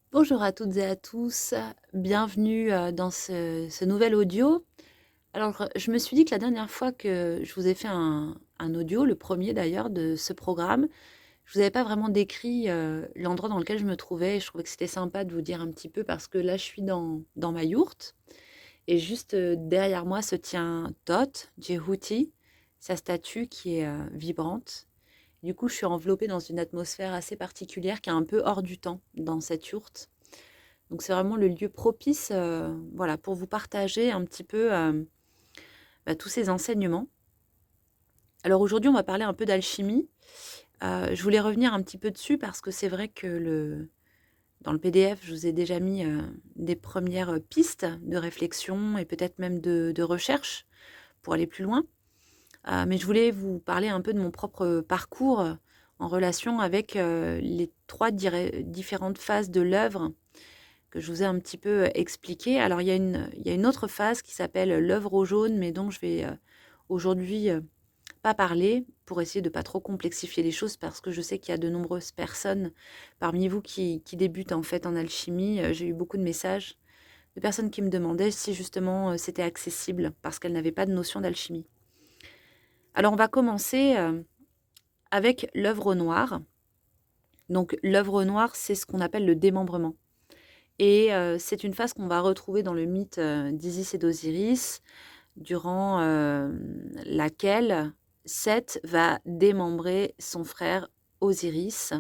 Bonjour à toutes et à tous, bienvenue dans ce nouvel audio. Alors, je me suis dit que la dernière fois que je vous ai fait un audio, le premier d'ailleurs de ce programme, je vous avais pas vraiment décrit l'endroit dans lequel je me trouvais. Et je trouvais que c'était sympa de vous dire un petit peu parce que là, je suis dans ma yourte et juste derrière moi se tient Tot, Djehouti, sa statue qui est vibrante. Du coup, je suis enveloppée dans une atmosphère assez particulière qui est un peu hors du temps dans cette yourte. Donc c'est vraiment le lieu propice, voilà, pour vous partager un petit peu, tous ces enseignements. Alors aujourd'hui, on va parler un peu d'alchimie. Je voulais revenir un petit peu dessus parce que c'est vrai que dans le PDF, je vous ai déjà mis, des premières pistes de réflexion et peut-être même de recherche pour aller plus loin. Mais je voulais vous parler un peu de mon propre parcours, en relation avec, les 3 différentes phases de l'œuvre que je vous ai un petit peu expliqué. Alors, il y a une autre phase qui s'appelle l'œuvre au jaune, mais dont je vais aujourd'hui pas parler pour essayer de pas trop complexifier les choses parce que je sais qu'il y a de nombreuses personnes parmi vous qui débutent en fait en alchimie. J'ai eu beaucoup de messages de personnes qui me demandaient si justement c'était accessible parce qu'elles n'avaient pas de notion d'alchimie. Alors, on va commencer avec l'œuvre au noir. Donc, l'œuvre au noir, c'est ce qu'on appelle le démembrement. Et c'est une phase qu'on va retrouver dans le mythe, d'Isis et d'Osiris, durant, laquelle Seth va démembrer son frère Osiris,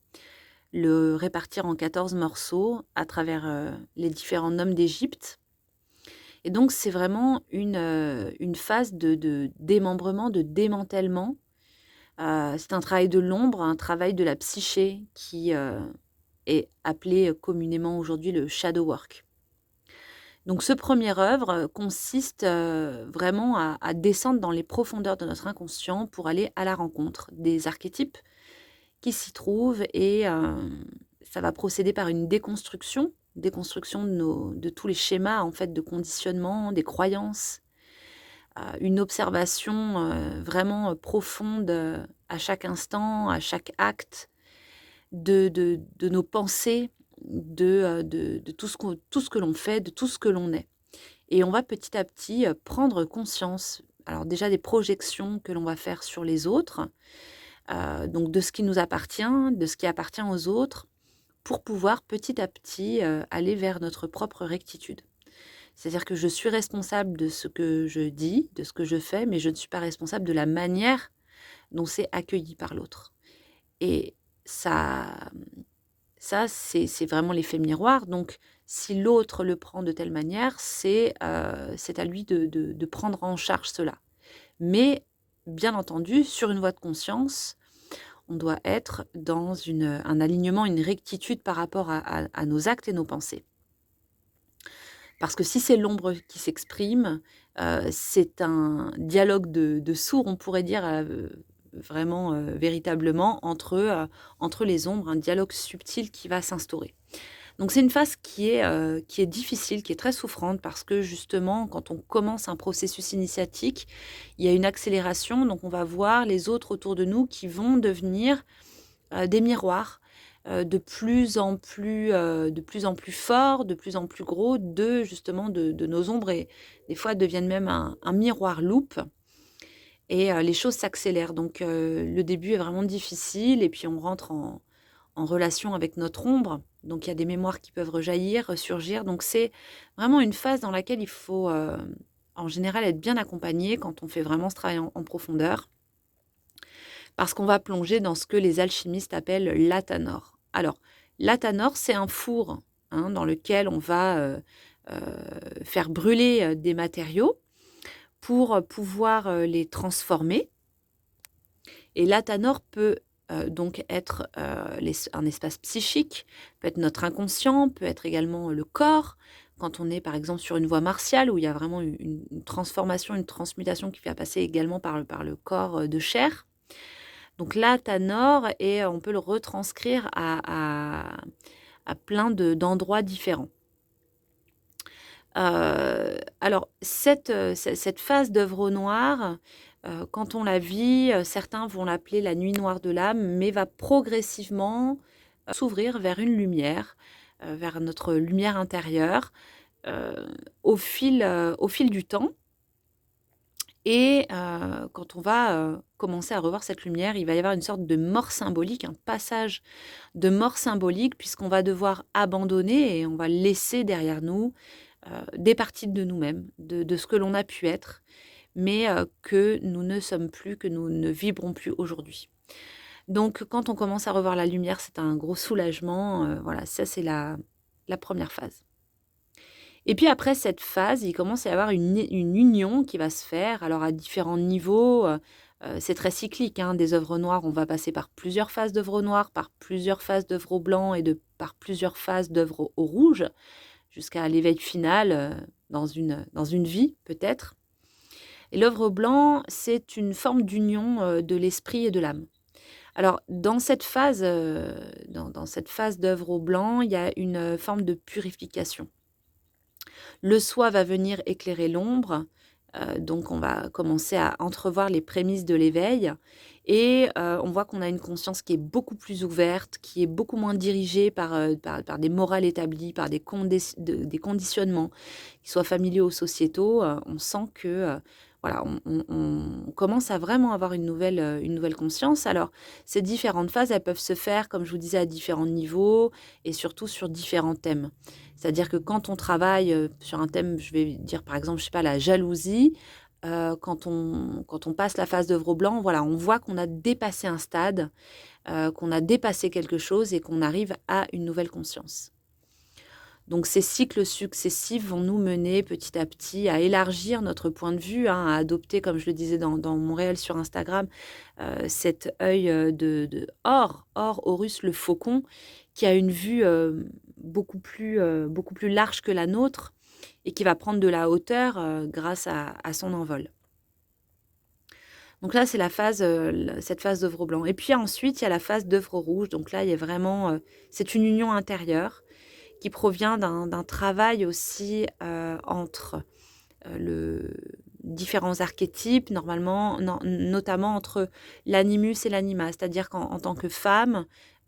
le répartir en 14 morceaux à travers, les différents noms d'Égypte. Et donc c'est vraiment une phase de démembrement, de démantèlement. C'est un travail de l'ombre, un travail de la psyché qui, est appelé communément aujourd'hui le shadow work. Donc ce premier œuvre consiste vraiment à descendre dans les profondeurs de notre inconscient pour aller à la rencontre des archétypes qui s'y trouvent et ça va procéder par une déconstruction de tous les schémas en fait de conditionnement, des croyances, une observation vraiment profonde à chaque instant, à chaque acte de nos pensées, de tout ce que l'on fait, de tout ce que l'on est. Et on va petit à petit prendre conscience, alors déjà des projections que l'on va faire sur les autres, donc de ce qui nous appartient, de ce qui appartient aux autres, pour pouvoir petit à petit aller vers notre propre rectitude. C'est-à-dire que je suis responsable de ce que je dis, de ce que je fais, mais je ne suis pas responsable de la manière dont c'est accueilli par l'autre. Et ça, c'est vraiment l'effet miroir. Donc, si l'autre le prend de telle manière, c'est à lui de prendre en charge cela. Mais, bien entendu, sur une voie de conscience, on doit être dans un alignement, une rectitude par rapport à nos actes et nos pensées. Parce que si c'est l'ombre qui s'exprime, c'est un dialogue de sourds, on pourrait dire, vraiment, véritablement, entre les ombres, un dialogue subtil qui va s'instaurer. Donc c'est une phase qui est difficile, qui est très souffrante parce que justement, quand on commence un processus initiatique, il y a une accélération, donc on va voir les autres autour de nous qui vont devenir, des miroirs, de plus en plus forts, de plus en plus gros de nos ombres et des fois deviennent même un miroir loupe et les choses s'accélèrent. Donc le début est vraiment difficile et puis on rentre en relation avec notre ombre. Donc il y a des mémoires qui peuvent rejaillir, ressurgir. Donc c'est vraiment une phase dans laquelle il faut, en général, être bien accompagné quand on fait vraiment ce travail en profondeur, parce qu'on va plonger dans ce que les alchimistes appellent l'athanor. Alors, l'athanor, c'est un four, hein, dans lequel on va faire brûler des matériaux pour pouvoir les transformer. Et l'athanor peut donc être un espace psychique, peut être notre inconscient, peut être également le corps. Quand on est par exemple sur une voie martiale où il y a vraiment une transformation, une transmutation qui va passer également par le corps de chair. Donc là, Tanor, et on peut le retranscrire à plein d'endroits différents. Alors cette phase d'œuvre au noir, quand on la vit, certains vont l'appeler la nuit noire de l'âme, mais va progressivement, s'ouvrir vers une lumière, vers notre lumière intérieure au fil du temps. Et quand on va commencer à revoir cette lumière, il va y avoir une sorte de mort symbolique, un passage de mort symbolique, puisqu'on va devoir abandonner et on va laisser derrière nous des parties de nous-mêmes, de ce que l'on a pu être, mais que nous ne sommes plus, que nous ne vibrons plus aujourd'hui. Donc, quand on commence à revoir la lumière, c'est un gros soulagement. Voilà, ça, c'est la première phase. Et puis après cette phase, il commence à y avoir une union qui va se faire, alors à différents niveaux. C'est très cyclique, hein, des œuvres noires. On va passer par plusieurs phases d'œuvres noires, par plusieurs phases d'œuvres au blanc et par plusieurs phases d'œuvres au rouge, jusqu'à l'éveil final dans une vie, peut-être. Et l'œuvre au blanc, c'est une forme d'union de l'esprit et de l'âme. Alors, dans cette phase d'œuvre au blanc, il y a une forme de purification. Le soi va venir éclairer l'ombre, donc on va commencer à entrevoir les prémices de l'éveil et on voit qu'on a une conscience qui est beaucoup plus ouverte, qui est beaucoup moins dirigée par des morales établies, par des conditionnements, qu'ils soient familiaux ou sociétaux. On sent que, voilà, on commence à vraiment avoir une nouvelle conscience. Alors, ces différentes phases, elles peuvent se faire, comme je vous disais, à différents niveaux et surtout sur différents thèmes. C'est-à-dire que quand on travaille, sur un thème, je vais dire par exemple, je sais pas, la jalousie, quand on passe la phase d'œuvre au blanc, voilà, on voit qu'on a dépassé un stade, qu'on a dépassé quelque chose et qu'on arrive à une nouvelle conscience. Donc ces cycles successifs vont nous mener petit à petit à élargir notre point de vue, hein, à adopter, comme je le disais dans mon réel sur Instagram, cet œil de Or, Horus le faucon, qui a une vue beaucoup plus large que la nôtre et qui va prendre de la hauteur grâce à son envol. Donc là, c'est cette phase d'œuvre blanc. Et puis ensuite, il y a la phase d'œuvre rouge. Donc là, il y a vraiment, c'est une union intérieure qui provient d'un travail aussi entre le différents archétypes, normalement, notamment entre l'animus et l'anima. C'est-à-dire qu'en tant que femme,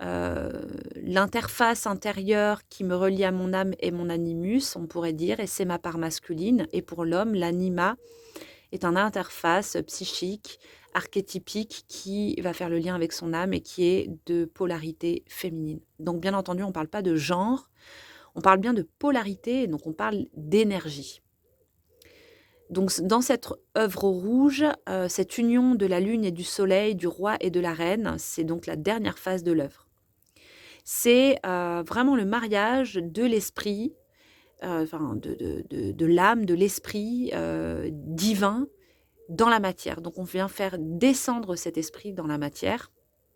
l'interface intérieure qui me relie à mon âme est mon animus, on pourrait dire, et c'est ma part masculine. Et pour l'homme, l'anima est une interface psychique, archétypique, qui va faire le lien avec son âme et qui est de polarité féminine. Donc bien entendu, on ne parle pas de genre, on parle bien de polarité, donc on parle d'énergie. Donc dans cette œuvre rouge, cette union de la lune et du soleil, du roi et de la reine, c'est donc la dernière phase de l'œuvre. C'est vraiment le mariage de l'esprit, enfin de l'âme, de l'esprit divin dans la matière. Donc on vient faire descendre cet esprit dans la matière.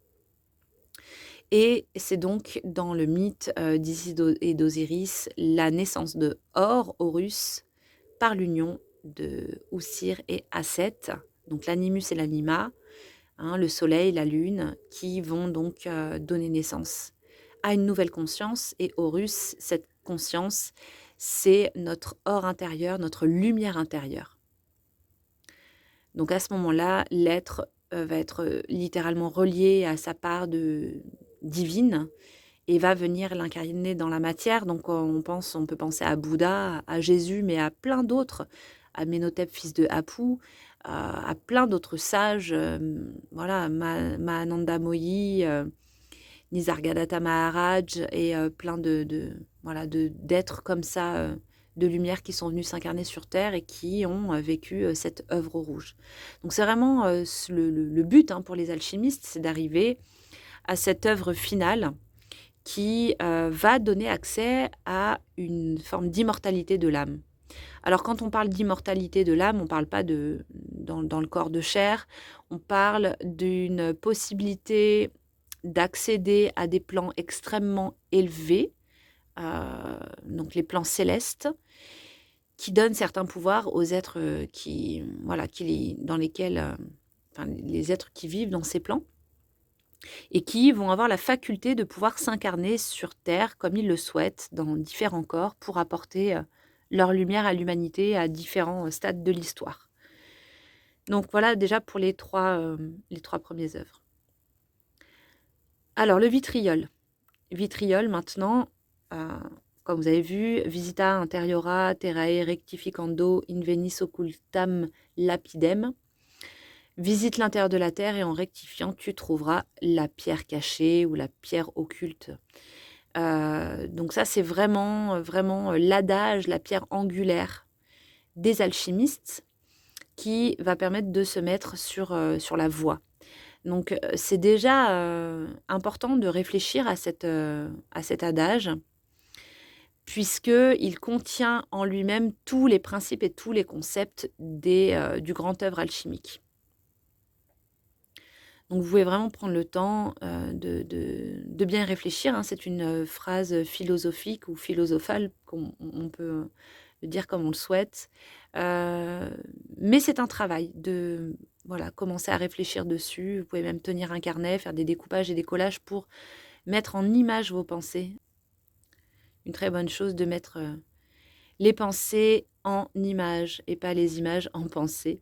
Et c'est donc dans le mythe d'Isis et d'Osiris la naissance de Horus, par l'union de Oussir et Asset, donc l'animus et l'anima, hein, le soleil, la lune, qui vont donc donner naissance à une nouvelle conscience. Et Horus, cette conscience, c'est notre or intérieur, notre lumière intérieure. Donc à ce moment-là, l'être va être littéralement relié à sa part divine et va venir l'incarner dans la matière. Donc on peut penser à Bouddha, à Jésus, mais à plein d'autres, à Ménhotep, fils de Apu, à plein d'autres sages, voilà, Mahananda Mohi, Nisargadatta Maharaj et plein voilà, d'êtres comme ça, de lumière qui sont venus s'incarner sur Terre et qui ont vécu cette œuvre rouge. Donc c'est vraiment le but, hein, pour les alchimistes, c'est d'arriver à cette œuvre finale qui va donner accès à une forme d'immortalité de l'âme. Alors quand on parle d'immortalité de l'âme, on ne parle pas dans le corps de chair, on parle d'une possibilité d'accéder à des plans extrêmement élevés, donc les plans célestes, qui donnent certains pouvoirs aux êtres dans lesquels, enfin, les êtres qui vivent dans ces plans, et qui vont avoir la faculté de pouvoir s'incarner sur Terre comme ils le souhaitent, dans différents corps, pour apporter leur lumière à l'humanité à différents stades de l'histoire. Donc voilà déjà pour les trois premières œuvres. Alors le vitriol. Vitriol maintenant, comme vous avez vu, Visita interiora terrae rectificando invenis occultam lapidem. Visite l'intérieur de la terre et en rectifiant, tu trouveras la pierre cachée ou la pierre occulte. Donc ça, c'est vraiment l'adage, la pierre angulaire des alchimistes qui va permettre de se mettre sur la voie. Donc c'est déjà important de réfléchir à cet adage, puisqu'il contient en lui-même tous les principes et tous les concepts du grand œuvre alchimique. Donc vous pouvez vraiment prendre le temps de bien y réfléchir, hein. C'est une phrase philosophique ou philosophale, on peut le dire comme on le souhaite. Mais c'est un travail de commencer à réfléchir dessus. Vous pouvez même tenir un carnet, faire des découpages et des collages pour mettre en image vos pensées. Une très bonne chose de mettre les pensées en images et pas les images en pensées.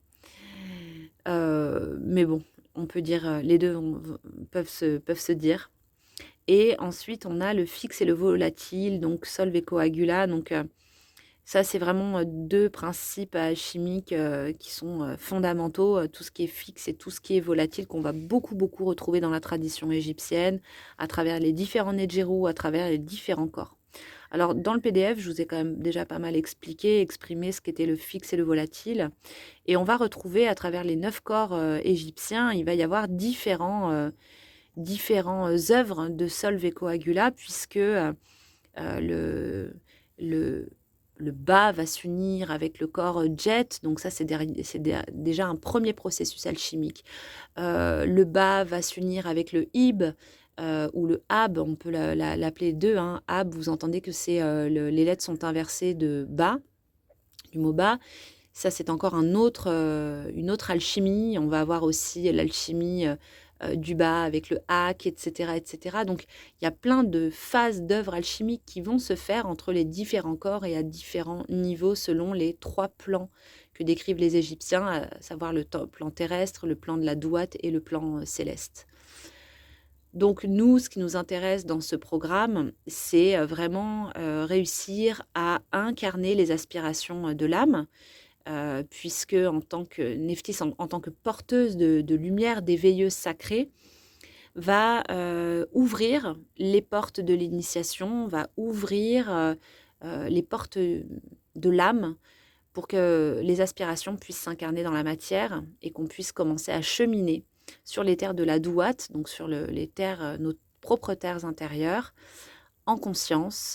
Mais bon, on peut dire les deux peuvent se dire. Et ensuite, on a le fixe et le volatile, donc solve et coagula. Donc ça, c'est vraiment deux principes chimiques qui sont fondamentaux. Tout ce qui est fixe et tout ce qui est volatile, qu'on va beaucoup retrouver dans la tradition égyptienne, à travers les différents Nedjérou, à travers les différents corps. Alors, dans le PDF, je vous ai quand même déjà pas mal exprimé ce qu'était le fixe et le volatile. Et on va retrouver à travers les 9 corps égyptiens, il va y avoir différents œuvres de solve et coagula, puisque le, le, le bas va s'unir avec le corps jet. Donc ça, c'est déjà un premier processus alchimique. Le bas va s'unir avec le ib, ou le ab, on peut l'appeler deux. Hein. Ab, vous entendez que les lettres sont inversées de bas, du mot bas. Ça, c'est encore une autre alchimie. On va avoir aussi l'alchimie du bas avec le hak, etc., etc. Donc, il y a plein de phases d'œuvres alchimiques qui vont se faire entre les différents corps et à différents niveaux selon les 3 plans que décrivent les Égyptiens, à savoir le plan terrestre, le plan de la douate et le plan céleste. Donc nous, ce qui nous intéresse dans ce programme, c'est vraiment réussir à incarner les aspirations de l'âme, puisque en tant que Nephthys, en tant que porteuse de lumière, d'éveilleuse sacrée, va ouvrir les portes de l'initiation, va ouvrir les portes de l'âme pour que les aspirations puissent s'incarner dans la matière et qu'on puisse commencer à cheminer sur les terres de la douate, donc sur les terres, nos propres terres intérieures, en conscience,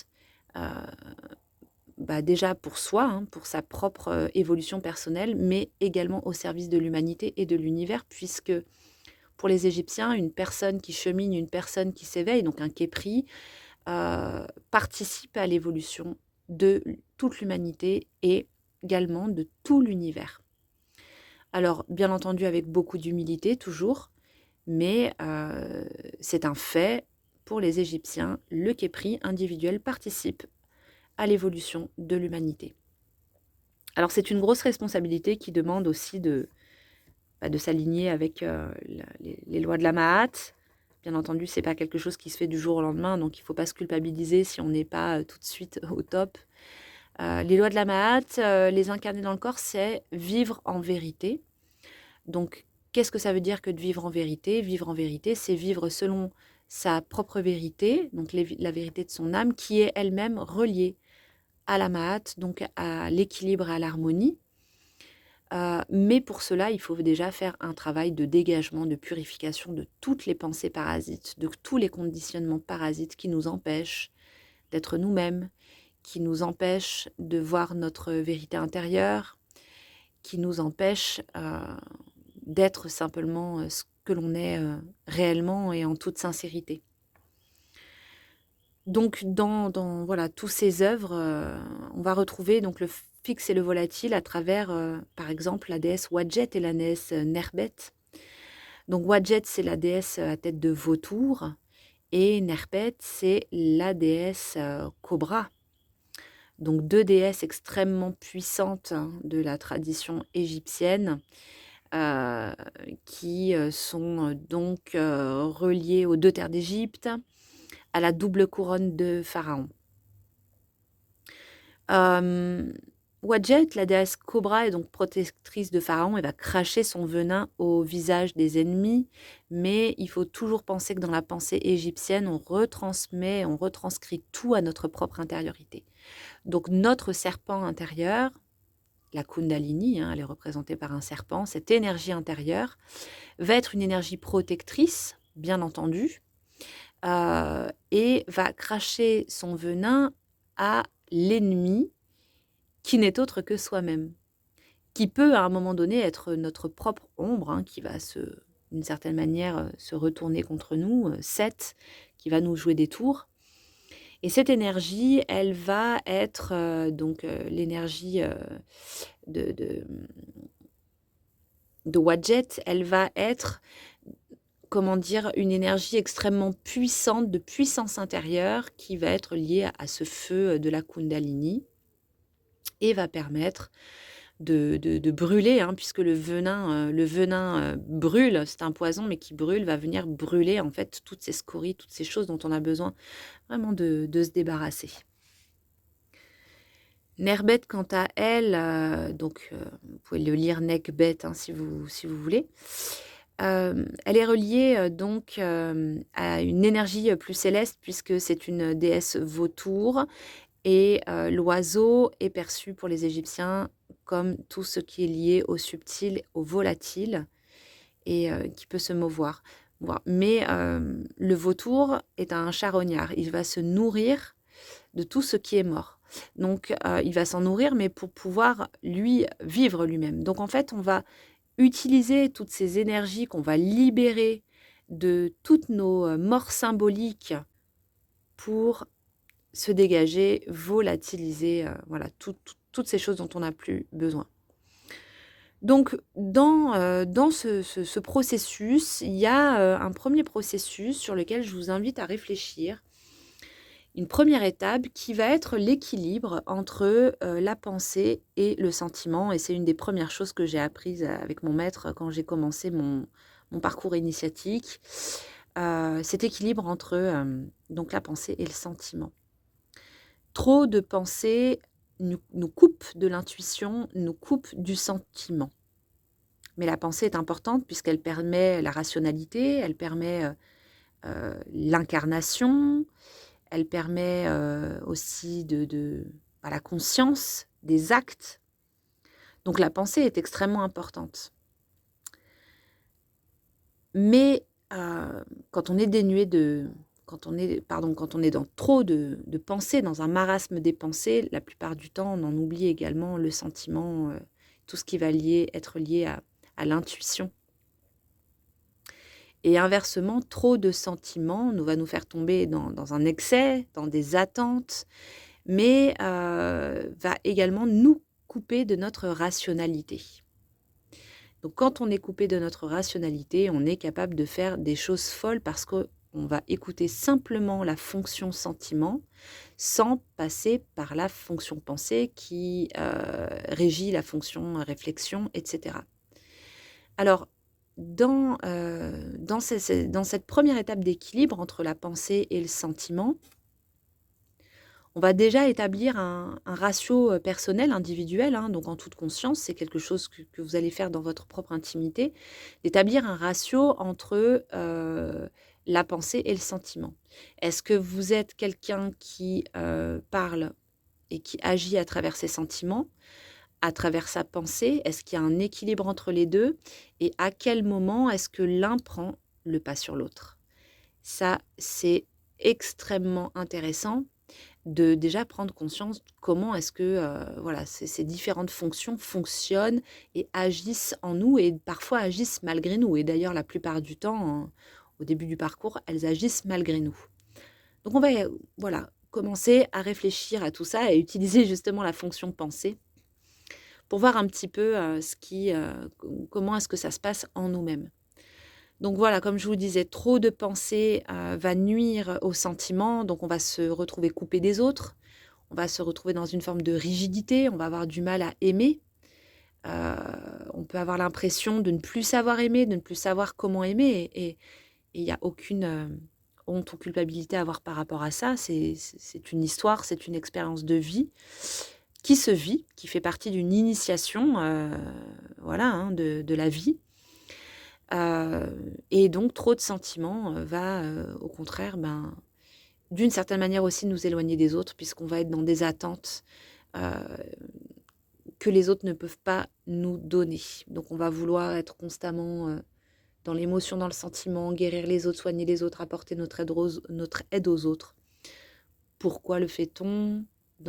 déjà pour soi, hein, pour sa propre évolution personnelle, mais également au service de l'humanité et de l'univers, puisque pour les Égyptiens, une personne qui chemine, une personne qui s'éveille, donc un képri, participe à l'évolution de toute l'humanité et également de tout l'univers. Alors, bien entendu, avec beaucoup d'humilité, toujours, mais c'est un fait, pour les Égyptiens, le képri individuel participe à l'évolution de l'humanité. Alors, c'est une grosse responsabilité qui demande aussi de s'aligner avec les lois de la Ma'at. Bien entendu, ce n'est pas quelque chose qui se fait du jour au lendemain, donc il ne faut pas se culpabiliser si on n'est pas tout de suite au top. Les lois de la Ma'at, les incarner dans le corps, c'est vivre en vérité. Donc, qu'est-ce que ça veut dire que de vivre en vérité? Vivre en vérité, c'est vivre selon sa propre vérité, donc la vérité de son âme, qui est elle-même reliée à la Ma'at, donc à l'équilibre et à l'harmonie. Mais pour cela, il faut déjà faire un travail de dégagement, de purification de toutes les pensées parasites, de tous les conditionnements parasites qui nous empêchent d'être nous-mêmes, qui nous empêchent de voir notre vérité intérieure, qui nous empêchent d'être simplement ce que l'on est réellement et en toute sincérité. Donc, dans tous ces œuvres, on va retrouver donc le fixe et le volatile à travers, par exemple, la déesse Wadjet et la déesse Nerbet. Donc, Wadjet, c'est la déesse à tête de vautour, et Nerbet, c'est la déesse cobra. Donc, 2 déesses extrêmement puissantes de la tradition égyptienne, qui sont donc reliées aux 2 terres d'Égypte, à la double couronne de Pharaon. Euh, Wadjet, la déesse Cobra, est donc protectrice de Pharaon et va cracher son venin au visage des ennemis. Mais il faut toujours penser que dans la pensée égyptienne, on retranscrit tout à notre propre intériorité. Donc notre serpent intérieur, la Kundalini, elle est représentée par un serpent, cette énergie intérieure va être une énergie protectrice, bien entendu, et va cracher son venin à l'ennemi qui n'est autre que soi-même, qui peut à un moment donné être notre propre ombre, qui va d'une certaine manière se retourner contre nous, Seth, qui va nous jouer des tours. Et cette énergie, elle va être l'énergie de Wadjet, elle va être, comment dire, une énergie extrêmement puissante, de puissance intérieure, qui va être liée à ce feu de la Kundalini et va permettre de brûler, puisque le venin brûle, c'est un poison, mais qui brûle, va venir brûler en fait toutes ces scories, toutes ces choses dont on a besoin vraiment de se débarrasser. Nerbet, quant à elle, vous pouvez le lire Nekbet si vous voulez, elle est reliée à une énergie plus céleste, puisque c'est une déesse vautour, et l'oiseau est perçu pour les Égyptiens comme tout ce qui est lié au subtil, au volatile, et qui peut se mouvoir. Mais le vautour est un charognard, il va se nourrir de tout ce qui est mort. Donc, il va s'en nourrir, mais pour pouvoir, lui, vivre lui-même. Donc, en fait, on va utiliser toutes ces énergies qu'on va libérer de toutes nos morts symboliques pour se dégager, volatiliser, toutes ces choses dont on n'a plus besoin. Donc, dans ce processus, il y a un premier processus sur lequel je vous invite à réfléchir. Une première étape qui va être l'équilibre entre la pensée et le sentiment. Et c'est une des premières choses que j'ai apprises avec mon maître quand j'ai commencé mon parcours initiatique. Cet équilibre entre donc la pensée et le sentiment. Trop de pensée nous coupe de l'intuition, nous coupe du sentiment. Mais la pensée est importante puisqu'elle permet la rationalité, elle permet l'incarnation, elle permet aussi la conscience des actes. Donc la pensée est extrêmement importante. Mais quand on est dénué quand on est dans trop de pensées, dans un marasme des pensées, la plupart du temps, on en oublie également le sentiment, tout ce qui va être lié à l'intuition. Et inversement, trop de sentiments va nous faire tomber dans un excès, dans des attentes, mais va également nous couper de notre rationalité. Donc quand on est coupé de notre rationalité, on est capable de faire des choses folles parce qu'on va écouter simplement la fonction sentiment sans passer par la fonction pensée qui régit la fonction réflexion, etc. Alors, dans cette première étape d'équilibre entre la pensée et le sentiment, on va déjà établir un ratio personnel, individuel, donc en toute conscience, c'est quelque chose que vous allez faire dans votre propre intimité, d'établir un ratio entre la pensée et le sentiment. Est-ce que vous êtes quelqu'un qui parle et qui agit à travers ses sentiments, à travers sa pensée? Est-ce qu'il y a un équilibre entre les deux? Et à quel moment est-ce que l'un prend le pas sur l'autre? Ça, c'est extrêmement intéressant de déjà prendre conscience comment est-ce que ces différentes fonctions fonctionnent et agissent en nous et parfois agissent malgré nous. Et d'ailleurs, la plupart du temps, au début du parcours, elles agissent malgré nous. Donc on va commencer à réfléchir à tout ça et utiliser justement la fonction pensée pour voir un petit peu comment est-ce que ça se passe en nous-mêmes. Donc voilà, comme je vous disais, trop de pensée va nuire aux sentiments, donc on va se retrouver coupé des autres, on va se retrouver dans une forme de rigidité, on va avoir du mal à aimer, on peut avoir l'impression de ne plus savoir aimer, de ne plus savoir comment aimer, et il n'y a aucune honte ou culpabilité à avoir par rapport à ça, c'est une histoire, c'est une expérience de vie, qui se vit, qui fait partie d'une initiation voilà, hein, de la vie. Et donc trop de sentiments va au contraire d'une certaine manière aussi nous éloigner des autres puisqu'on va être dans des attentes que les autres ne peuvent pas nous donner. Donc on va vouloir être constamment dans l'émotion, dans le sentiment, guérir les autres, soigner les autres, apporter notre aide aux autres. Pourquoi le fait-on?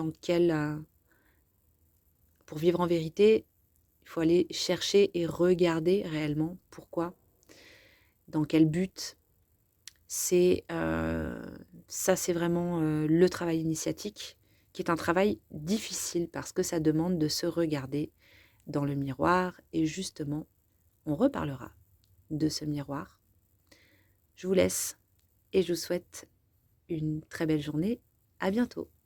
Pour vivre en vérité, il faut aller chercher et regarder réellement pourquoi, dans quel but. C'est ça, c'est vraiment le travail initiatique, qui est un travail difficile parce que ça demande de se regarder dans le miroir et justement, on reparlera de ce miroir. Je vous laisse et je vous souhaite une très belle journée. À bientôt.